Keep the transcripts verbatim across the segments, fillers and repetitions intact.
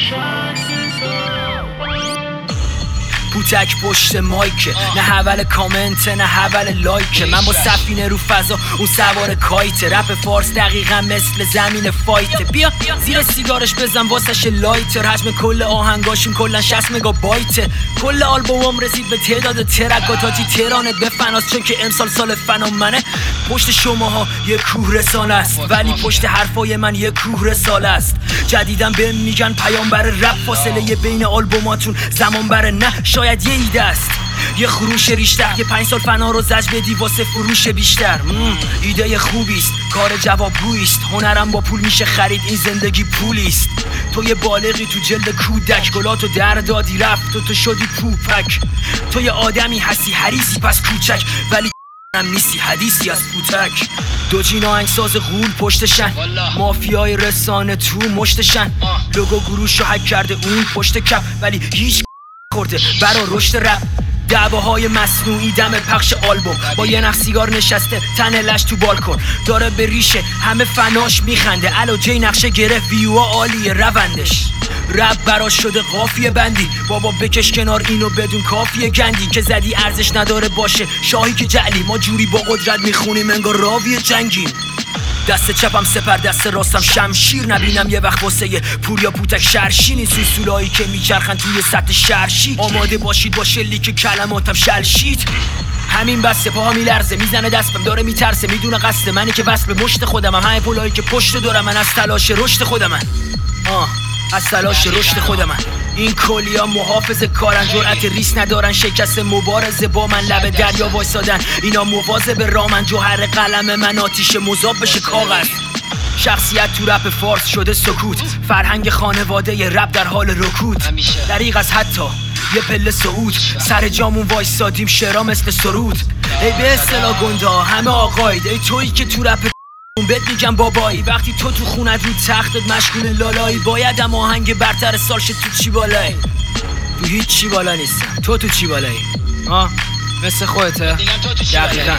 پوتک پشت مایکه، نه حول کامنت نه حول لایکه. من با سفینه رو فضا اون سوار کایته. رپ فارس دقیقا مثل زمین فایته. بیا زیر سیگارش بزن واسش لایتر. حجم کل آهنگاشون کلن شصت مگابایته. کل آلبومم رسید به تعداد ترک تا تی تهرانت به فناست، چون که امسال سال فنا منه. پشت شماها یه کوه رسانه است، ولی پشت حرفای من یه کوه رساله است. جدیدن بهم میگن پیامبر رپ، فاصله یه بین آلبوماتون زمان بره. نه شاید یه ایده است، یه خروش ریشتر. یه پنج سال فنا رو زج بدی واسه فروش بیشتر. ایده خوبیست، کار جوابگوییست. هنرم با پول میشه خرید، این زندگی پولیست. تو یه بالغی تو جلد کودک، گلاتو در دادی رفت و تو شدی پوپک. تو یه آدمی هستی حریصی پس کوچک، ولی هم نیستی حدیثی از پوتک. دو جین آهنگساز غول پشتشن، مافیای رسانه تو مشتشن. لوگو گروشو حک کرده اون پشت کپ، ولی هیچ خورده برا رشد رپ. دعواهای مصنوعی دم پخش آلبوم، با یه نخ سیگار نشسته تن لش تو بالکن. داره به ریشه همه فناش میخنده. الو جی نقشه گرفت ویوها عالیه روندش. رپ براش شده قافیه بندی، بابا بکش کنار اینو بدون کافیه گندی. که زدی ارزش نداره باشه شاهی که جعلی. ما جوری با قدرت میخونیم انگار راوی جنگیم. دست چپم سپر دست راستم شمشیر. نبینم یه وقت واسه یه پوریا پوتک شرشینی. سوسولایی که میچرخن توی سطح شرشی. آماده باشید با شلی که کلماتم شلشید. همین بسته پاها میلرزه، میزنه دستم داره میترسه. میدونه قصد منی که وصل به مشت خودمم. همه پولایی که پشت دارم من از تلاش رشد خودمم. آه از تلاش رشد خودمم. این کلیا محافظ کارن، جرأت ریس ندارن شکست مبارزه با من. لب دریا وایسادن اینا مواظب رامن. جوهر قلم من آتیش مذاب بشه کاغذ. شخصیت تو رپ فارس شده سکوت. فرهنگ خانواده رپ در حال رکود. دریغ از حتی یه پله صعود. سر جامون وایسادیم شعرها مثل سرود. ای به اصطلاح گندا همه آقاید. ای تویی که تو رپ بهت میگم بابایی. وقتی تو تو خونت رو تختت مشغول لالایی، باید هم آهنگ برتر سال شد. تو چی بالایی؟ تو هیچ چی بالا نیستم. تو تو چی بالایی؟ آه مثل خودته؟ دقیقا.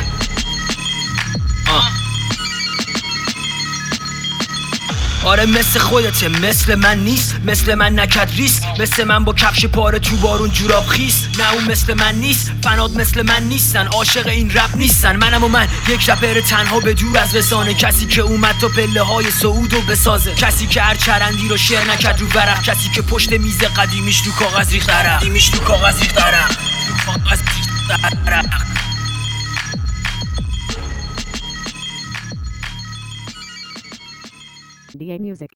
آه آره مثل خودته، مثل من نیست. مثل من نکد ریست، مثل من با کفش پاره تو بارون جوراب خیست. نه اون مثل من نیست، فناد مثل من نیستن. عاشق این رپ نیستن. منم و من یک رپر تنها به دور از رسانه. کسی که اومد تا پله های صعودو بسازه. کسی که هر چرندی رو شعر نکد رو ورق. کسی که پشت میز قدیمیش رو کاغذ ریخت عرق. قدیمیش رو کاغذ ریخت عرق. رو کاغذ ریخت عرق. D A Music.